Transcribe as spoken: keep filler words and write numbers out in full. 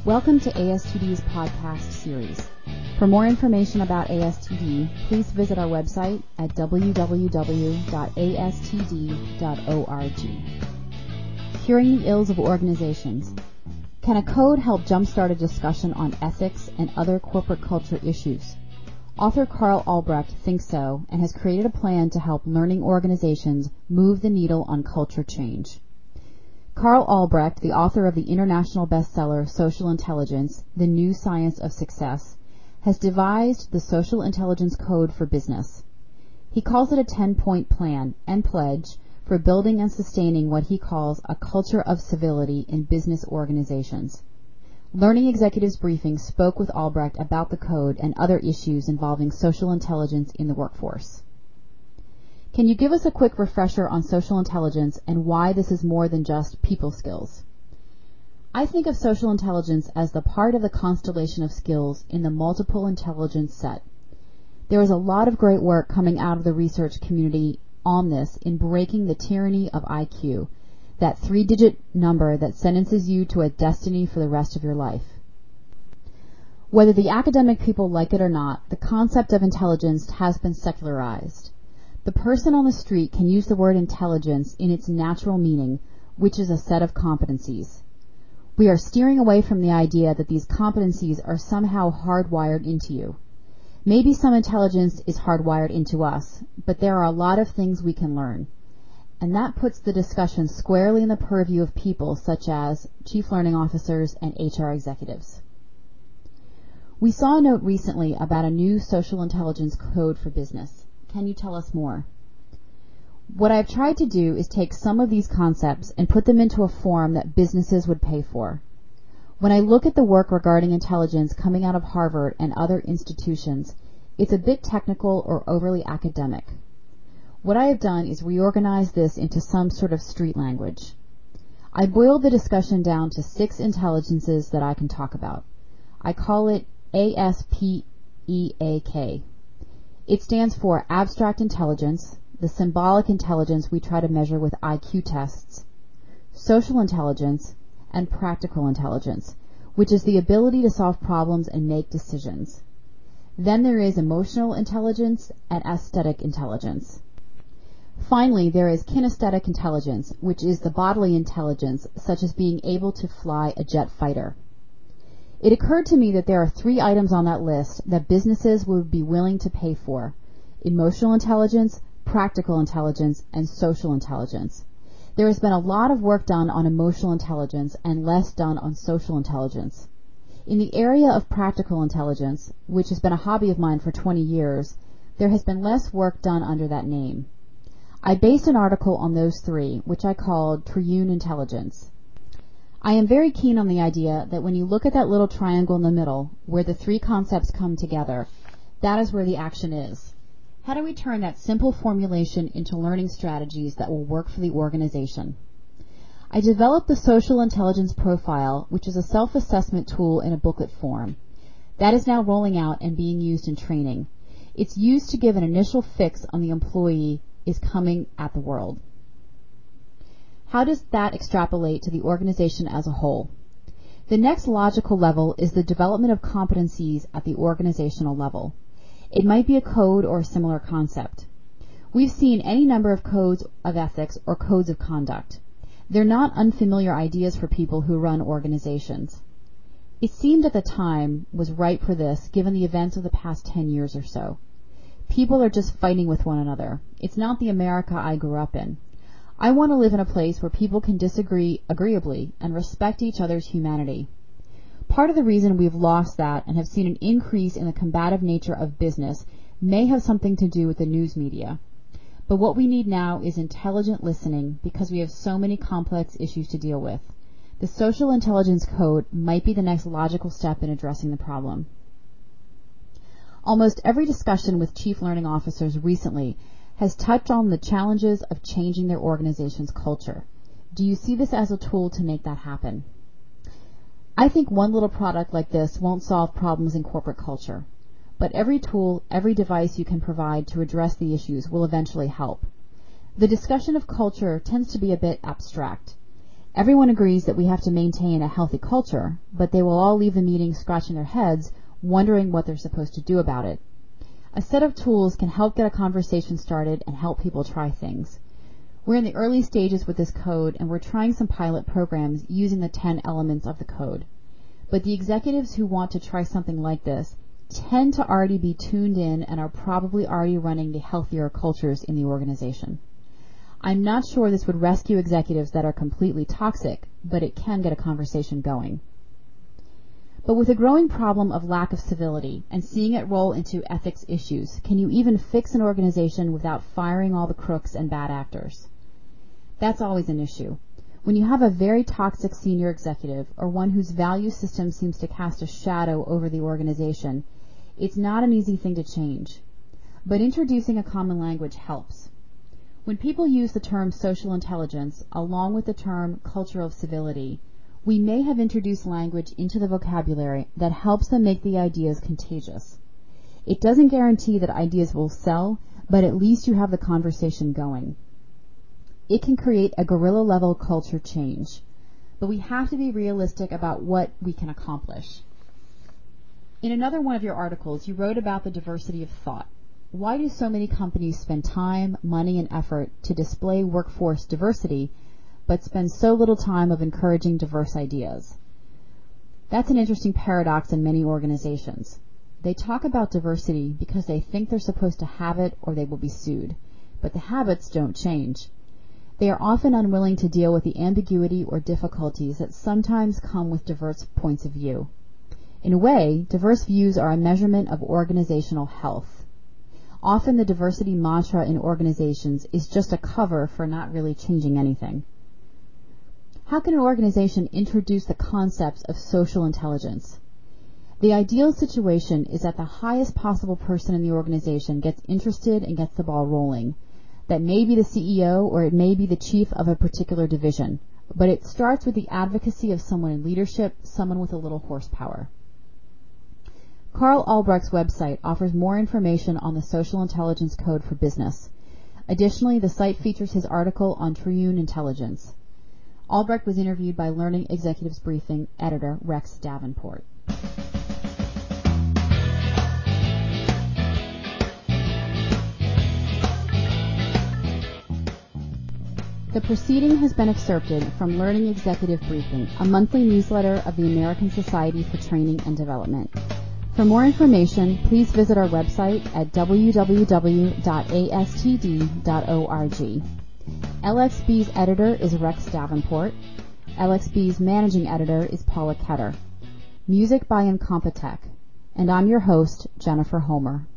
Welcome to A S T D's podcast series. For more information about A S T D, please visit our website at w w w dot a s t d dot org. Curing the ills of organizations. Can a code help jumpstart a discussion on ethics and other corporate culture issues? Author Carl Albrecht thinks so and has created a plan to help learning organizations move the needle on culture change. Carl Albrecht, the author of the international bestseller Social Intelligence, The New Science of Success, has devised the Social Intelligence Code for Business. He calls it a ten-point plan and pledge for building and sustaining what he calls a culture of civility in business organizations. Learning Executives Briefing spoke with Albrecht about the code and other issues involving social intelligence in the workforce. Can you give us a quick refresher on social intelligence and why this is more than just people skills? I think of social intelligence as the part of the constellation of skills in the multiple intelligence set. There is a lot of great work coming out of the research community on this in breaking the tyranny of I Q, that three-digit number that sentences you to a destiny for the rest of your life. Whether the academic people like it or not, the concept of intelligence has been secularized. The person on the street can use the word intelligence in its natural meaning, which is a set of competencies. We are steering away from the idea that these competencies are somehow hardwired into you. Maybe some intelligence is hardwired into us, but there are a lot of things we can learn. And that puts the discussion squarely in the purview of people such as chief learning officers and H R executives. We saw a note recently about a new social intelligence code for business. Can you tell us more? What I've tried to do is take some of these concepts and put them into a form that businesses would pay for. When I look at the work regarding intelligence coming out of Harvard and other institutions, it's a bit technical or overly academic. What I have done is reorganize this into some sort of street language. I boiled the discussion down to six intelligences that I can talk about. I call it A S P E A K. It stands for abstract intelligence, the symbolic intelligence we try to measure with I Q tests, social intelligence, and practical intelligence, which is the ability to solve problems and make decisions. Then there is emotional intelligence and aesthetic intelligence. Finally, there is kinesthetic intelligence, which is the bodily intelligence, such as being able to fly a jet fighter. It occurred to me that there are three items on that list that businesses would be willing to pay for: emotional intelligence, practical intelligence, and social intelligence. There has been a lot of work done on emotional intelligence and less done on social intelligence. In the area of practical intelligence, which has been a hobby of mine for twenty years, there has been less work done under that name. I based an article on those three, which I called Triune Intelligence. I am very keen on the idea that when you look at that little triangle in the middle, where the three concepts come together, that is where the action is. How do we turn that simple formulation into learning strategies that will work for the organization? I developed the Social Intelligence Profile, which is a self-assessment tool in a booklet form. That is now rolling out and being used in training. It's used to give an initial fix on the employee is coming at the world. How does that extrapolate to the organization as a whole? The next logical level is the development of competencies at the organizational level. It might be a code or a similar concept. We've seen any number of codes of ethics or codes of conduct. They're not unfamiliar ideas for people who run organizations. It seemed at the time was ripe for this, given the events of the past ten years or so. People are just fighting with one another. It's not the America I grew up in. I want to live in a place where people can disagree agreeably and respect each other's humanity. Part of the reason we've lost that and have seen an increase in the combative nature of business may have something to do with the news media. But what we need now is intelligent listening because we have so many complex issues to deal with. The Social Intelligence Code might be the next logical step in addressing the problem. Almost every discussion with chief learning officers recently has touched on the challenges of changing their organization's culture. Do you see this as a tool to make that happen? I think one little product like this won't solve problems in corporate culture, but every tool, every device you can provide to address the issues will eventually help. The discussion of culture tends to be a bit abstract. Everyone agrees that we have to maintain a healthy culture, but they will all leave the meeting scratching their heads, wondering what they're supposed to do about it. A set of tools can help get a conversation started and help people try things. We're in the early stages with this code, and we're trying some pilot programs using the ten elements of the code. But the executives who want to try something like this tend to already be tuned in and are probably already running the healthier cultures in the organization. I'm not sure this would rescue executives that are completely toxic, but it can get a conversation going. But with a growing problem of lack of civility and seeing it roll into ethics issues, can you even fix an organization without firing all the crooks and bad actors? That's always an issue. When you have a very toxic senior executive or one whose value system seems to cast a shadow over the organization, it's not an easy thing to change. But introducing a common language helps. When people use the term social intelligence along with the term culture of civility, we may have introduced language into the vocabulary that helps them make the ideas contagious. It doesn't guarantee that ideas will sell, but at least you have the conversation going. It can create a guerrilla-level culture change, but we have to be realistic about what we can accomplish. In another one of your articles, you wrote about the diversity of thought. Why do so many companies spend time, money, and effort to display workforce diversity, but spend so little time of encouraging diverse ideas? That's an interesting paradox in many organizations. They talk about diversity because they think they're supposed to have it or they will be sued, but the habits don't change. They are often unwilling to deal with the ambiguity or difficulties that sometimes come with diverse points of view. In a way, diverse views are a measurement of organizational health. Often the diversity mantra in organizations is just a cover for not really changing anything. How can an organization introduce the concepts of social intelligence? The ideal situation is that the highest possible person in the organization gets interested and gets the ball rolling. That may be the C E O or it may be the chief of a particular division, but it starts with the advocacy of someone in leadership, someone with a little horsepower. Carl Albrecht's website offers more information on the Social Intelligence Code for Business. Additionally, the site features his article on Triune Intelligence. Albrecht was interviewed by Learning Executives Briefing editor Rex Davenport. The proceeding has been excerpted from Learning Executive Briefing, a monthly newsletter of the American Society for Training and Development. For more information, please visit our website at w w w dot a s t d dot org. L X B's editor is Rex Davenport. L X B's managing editor is Paula Ketter. Music by Incompetech. And I'm your host, Jennifer Homer.